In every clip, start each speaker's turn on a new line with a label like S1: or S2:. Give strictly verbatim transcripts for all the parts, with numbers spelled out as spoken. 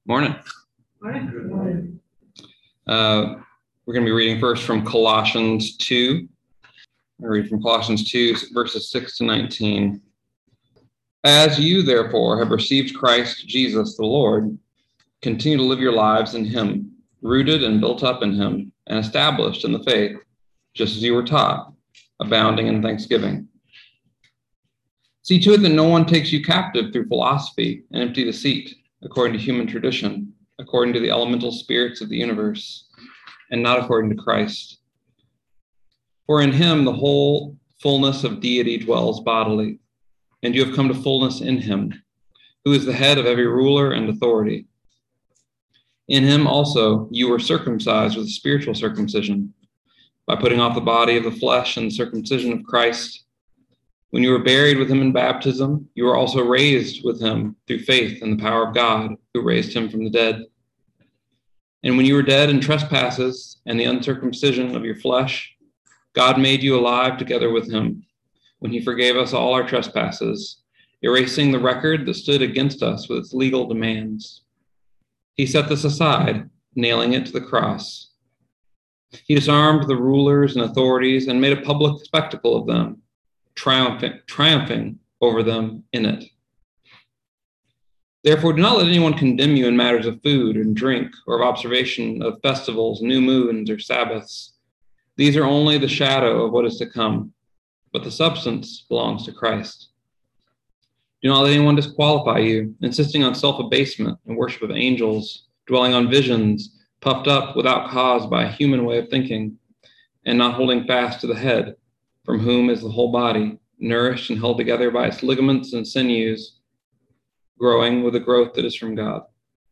S1: Morning.
S2: Morning.
S1: Uh, we're going to be reading first from Colossians two. I read from Colossians two, verses six to nineteen. As you, therefore, have received Christ Jesus the Lord, continue to live your lives in him, rooted and built up in him, and established in the faith, just as you were taught, abounding in thanksgiving. See to it that no one takes you captive through philosophy and empty deceit, according to human tradition, according to the elemental spirits of the universe, and not according to Christ. For in him the whole fullness of deity dwells bodily, and you have come to fullness in him, who is the head of every ruler and authority. In him also you were circumcised with a spiritual circumcision, by putting off the body of the flesh and the circumcision of Christ. When you were buried with him in baptism, you were also raised with him through faith in the power of God, who raised him from the dead. And when you were dead in trespasses and the uncircumcision of your flesh, God made you alive together with him, when he forgave us all our trespasses, erasing the record that stood against us with its legal demands. He set this aside, nailing it to the cross. He disarmed the rulers and authorities and made a public spectacle of them, triumphing, triumphing over them in it. Therefore, do not let anyone condemn you in matters of food and drink, or of observation of festivals, new moons, or Sabbaths. These are only the shadow of what is to come, but the substance belongs to Christ. Do not let anyone disqualify you, insisting on self-abasement and worship of angels, dwelling on visions, puffed up without cause by a human way of thinking, and not holding fast to the head, from whom is the whole body, nourished and held together by its ligaments and sinews, growing with a growth that is from God.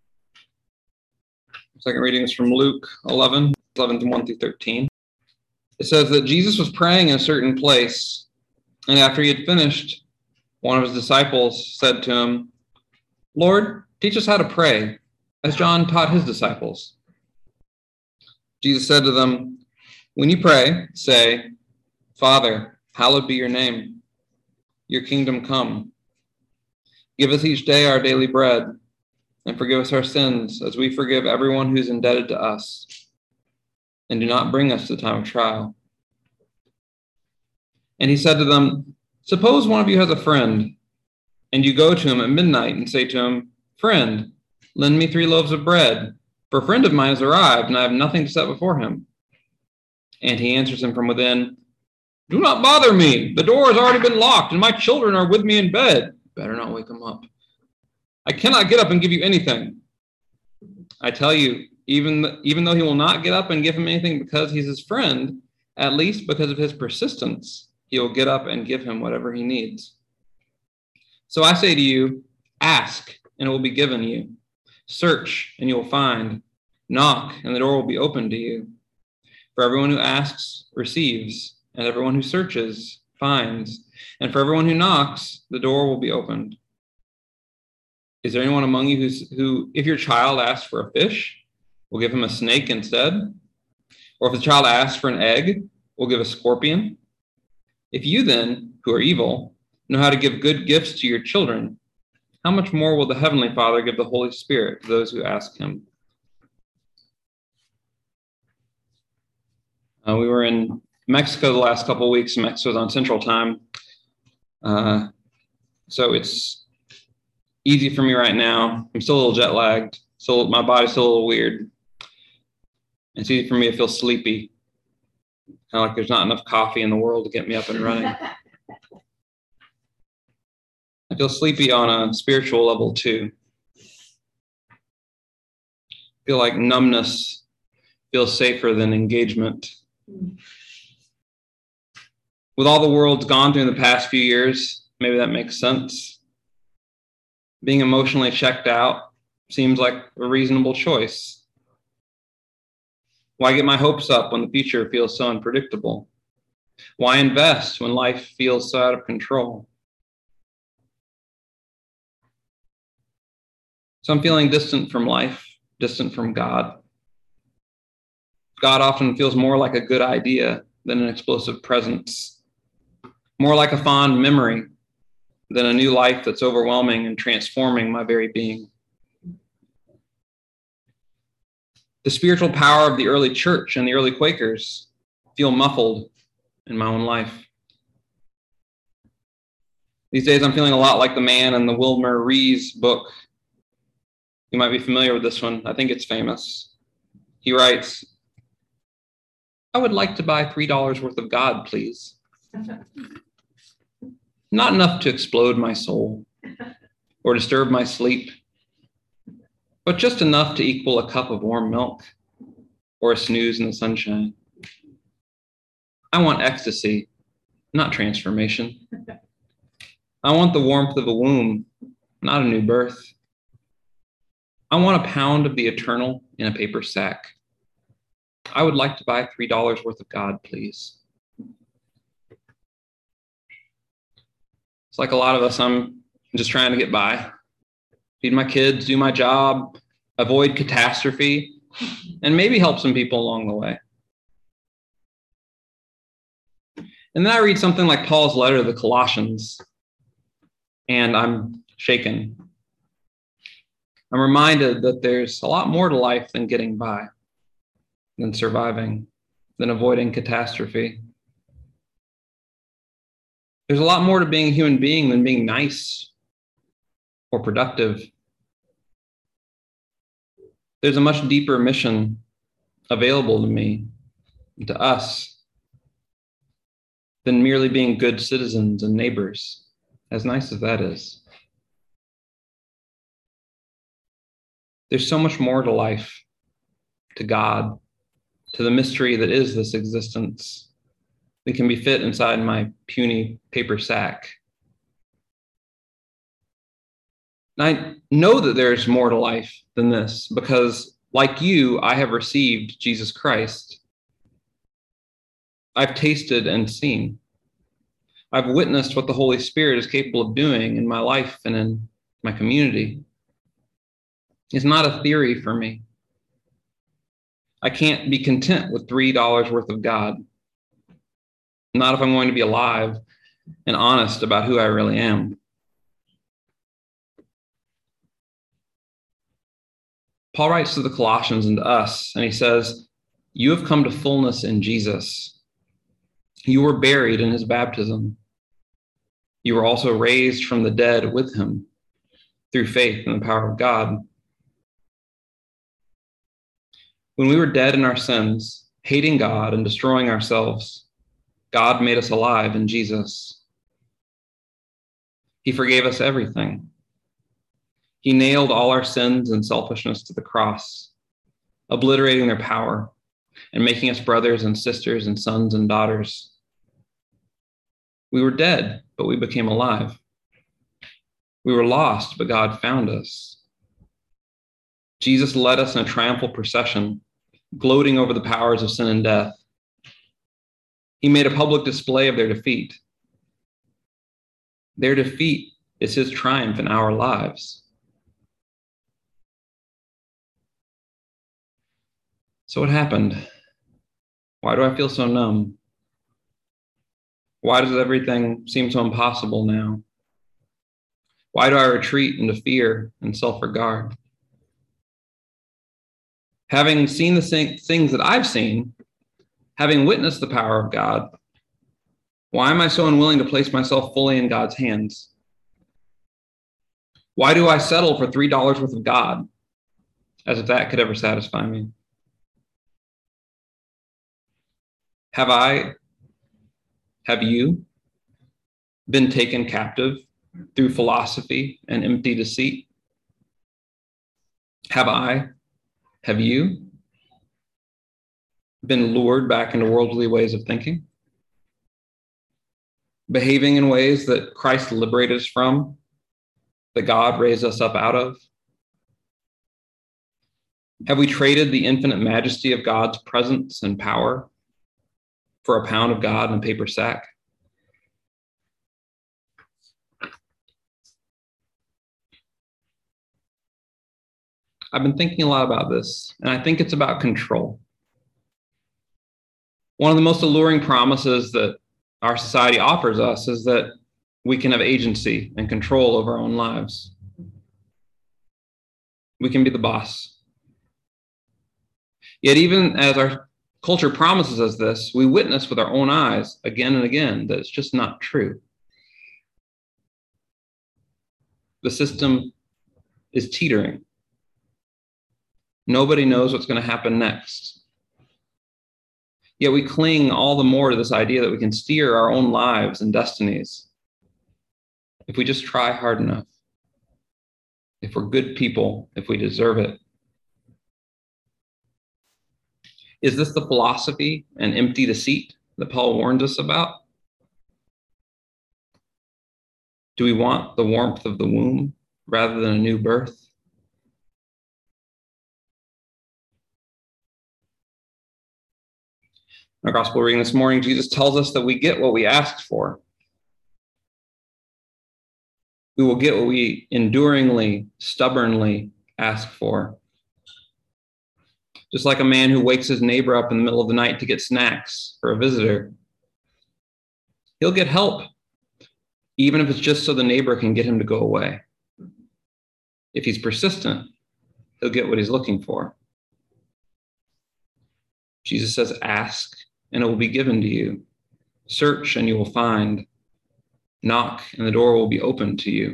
S1: Second reading is from Luke eleven, eleven to one through thirteen. It says that Jesus was praying in a certain place, and after he had finished, one of his disciples said to him, "Lord, teach us how to pray, as John taught his disciples." Jesus said to them, "When you pray, say, 'Father, hallowed be your name. Your kingdom come. Give us each day our daily bread, and forgive us our sins, as we forgive everyone who is indebted to us. And do not bring us to the time of trial.'" And he said to them, "Suppose one of you has a friend, and you go to him at midnight and say to him, 'Friend, lend me three loaves of bread, for a friend of mine has arrived, and I have nothing to set before him.' And he answers him from within, 'Do not bother me. The door has already been locked, and my children are with me in bed.' Better not wake them up. 'I cannot get up and give you anything.' I tell you, even, even though he will not get up and give him anything because he's his friend, at least because of his persistence, he will get up and give him whatever he needs. So I say to you, ask, and it will be given you. Search, and you will find. Knock, and the door will be opened to you. For everyone who asks receives, and everyone who searches finds, and for everyone who knocks, the door will be opened. Is there anyone among you who's, who, if your child asks for a fish, will give him a snake instead? Or if the child asks for an egg, will give a scorpion? If you then, who are evil, know how to give good gifts to your children, how much more will the Heavenly Father give the Holy Spirit to those who ask him?" Uh, we were in Mexico the last couple of weeks. Mexico's on Central Time. Uh, so it's easy for me right now. I'm still a little jet lagged. So my body's still a little weird. It's easy for me to feel sleepy. Kind of like there's not enough coffee in the world to get me up and running. I feel sleepy on a spiritual level too. I feel like numbness feels safer than engagement. With all the world's gone through in the past few years, maybe that makes sense. Being emotionally checked out seems like a reasonable choice. Why get my hopes up when the future feels so unpredictable? Why invest when life feels so out of control? So I'm feeling distant from life, distant from God. God often feels more like a good idea than an explosive presence, more like a fond memory than a new life that's overwhelming and transforming my very being. The spiritual power of the early church and the early Quakers feel muffled in my own life. These days, I'm feeling a lot like the man in the Wilmer Rees book. You might be familiar with this one. I think it's famous. He writes, "I would like to buy three dollars worth of God, please. Not enough to explode my soul or disturb my sleep, but just enough to equal a cup of warm milk or a snooze in the sunshine. I want ecstasy, not transformation. I want the warmth of a womb, not a new birth. I want a pound of the eternal in a paper sack. I would like to buy three dollars worth of God, please." It's like a lot of us, I'm just trying to get by, feed my kids, do my job, avoid catastrophe, and maybe help some people along the way. And then I read something like Paul's letter to the Colossians, and I'm shaken. I'm reminded that there's a lot more to life than getting by, than surviving, than avoiding catastrophe. There's a lot more to being a human being than being nice or productive. There's a much deeper mission available to me and to us than merely being good citizens and neighbors, as nice as that is. There's so much more to life, to God, to the mystery that is this existence, that can be fit inside my puny paper sack. And I know that there's more to life than this because, like you, I have received Jesus Christ. I've tasted and seen. I've witnessed what the Holy Spirit is capable of doing in my life and in my community. It's not a theory for me. I can't be content with three dollars worth of God. Not if I'm going to be alive and honest about who I really am. Paul writes to the Colossians and to us, and he says, "You have come to fullness in Jesus. You were buried in his baptism. You were also raised from the dead with him through faith in the power of God. When we were dead in our sins, hating God and destroying ourselves, God made us alive in Jesus. He forgave us everything. He nailed all our sins and selfishness to the cross, obliterating their power and making us brothers and sisters and sons and daughters. We were dead, but we became alive. We were lost, but God found us. Jesus led us in a triumphal procession, gloating over the powers of sin and death. He made a public display of their defeat. Their defeat is his triumph in our lives. So what happened? Why do I feel so numb? Why does everything seem so impossible now? Why do I retreat into fear and self-regard? Having seen the things that I've seen, having witnessed the power of God, why am I so unwilling to place myself fully in God's hands? Why do I settle for three dollars worth of God, as if that could ever satisfy me? Have I, have you been taken captive through philosophy and empty deceit? Have I, have you been lured back into worldly ways of thinking? Behaving in ways that Christ liberated us from, that God raised us up out of? Have we traded the infinite majesty of God's presence and power for a pound of God in a paper sack? I've been thinking a lot about this, and I think it's about control. One of the most alluring promises that our society offers us is that we can have agency and control over our own lives. We can be the boss. Yet even as our culture promises us this, we witness with our own eyes again and again that it's just not true. The system is teetering. Nobody knows what's going to happen next. Yet we cling all the more to this idea that we can steer our own lives and destinies if we just try hard enough, if we're good people, if we deserve it. Is this the philosophy and empty deceit that Paul warns us about? Do we want the warmth of the womb rather than a new birth? In our gospel reading this morning, Jesus tells us that we get what we asked for. We will get what we enduringly, stubbornly ask for. Just like a man who wakes his neighbor up in the middle of the night to get snacks for a visitor. He'll get help, even if it's just so the neighbor can get him to go away. If he's persistent, he'll get what he's looking for. Jesus says, ask, and it will be given to you. Search, and you will find. Knock, and the door will be opened to you.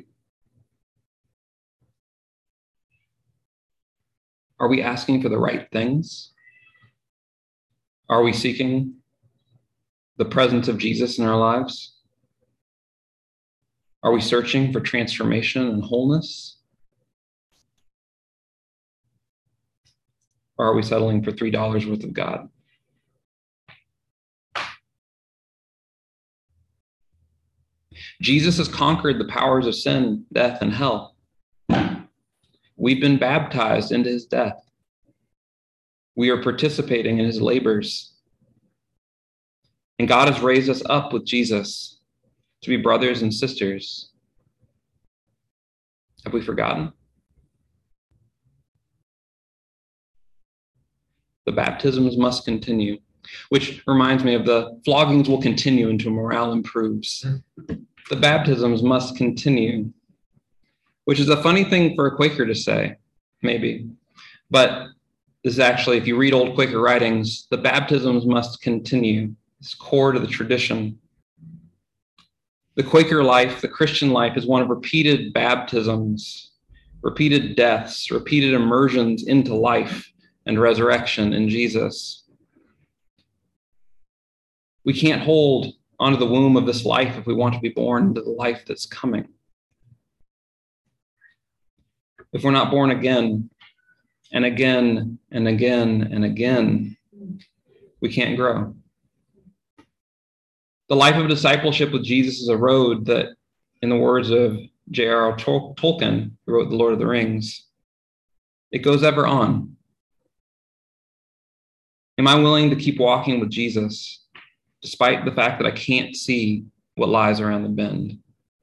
S1: Are we asking for the right things? Are we seeking the presence of Jesus in our lives? Are we searching for transformation and wholeness? Or are we settling for three dollars worth of God? Jesus has conquered the powers of sin, death, and hell. We've been baptized into his death. We are participating in his labors. And God has raised us up with Jesus to be brothers and sisters. Have we forgotten? The baptisms must continue, which reminds me of the floggings will continue until morale improves. The baptisms must continue, which is a funny thing for a Quaker to say, maybe. But this is actually, if you read old Quaker writings, the baptisms must continue. It's core to the tradition. The Quaker life, the Christian life, is one of repeated baptisms, repeated deaths, repeated immersions into life and resurrection in Jesus. We can't hold onto the womb of this life if we want to be born into the life that's coming. If we're not born again and again and again and again, we can't grow. The life of discipleship with Jesus is a road that, in the words of J R R Tolkien, who wrote The Lord of the Rings, it goes ever on. Am I willing to keep walking with Jesus, despite the fact that I can't see what lies around the bend?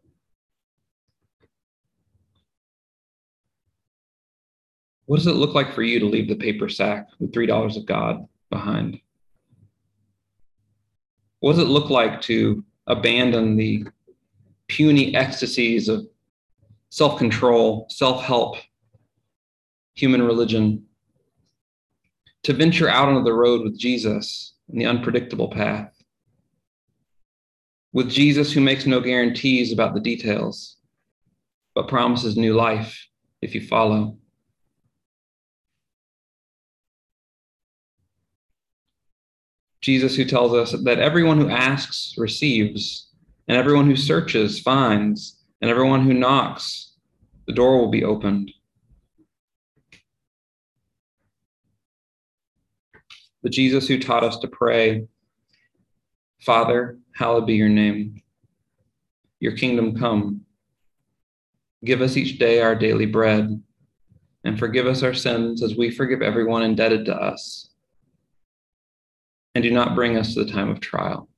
S1: What does it look like for you to leave the paper sack with three dollars of God behind? What does it look like to abandon the puny ecstasies of self-control, self-help, human religion, to venture out onto the road with Jesus in the unpredictable path? With Jesus, who makes no guarantees about the details, but promises new life if you follow. Jesus, who tells us that everyone who asks receives, and everyone who searches finds, and everyone who knocks, the door will be opened. The Jesus who taught us to pray, Father, hallowed be your name. Your kingdom come. Give us each day our daily bread, and forgive us our sins as we forgive everyone indebted to us. And do not bring us to the time of trial.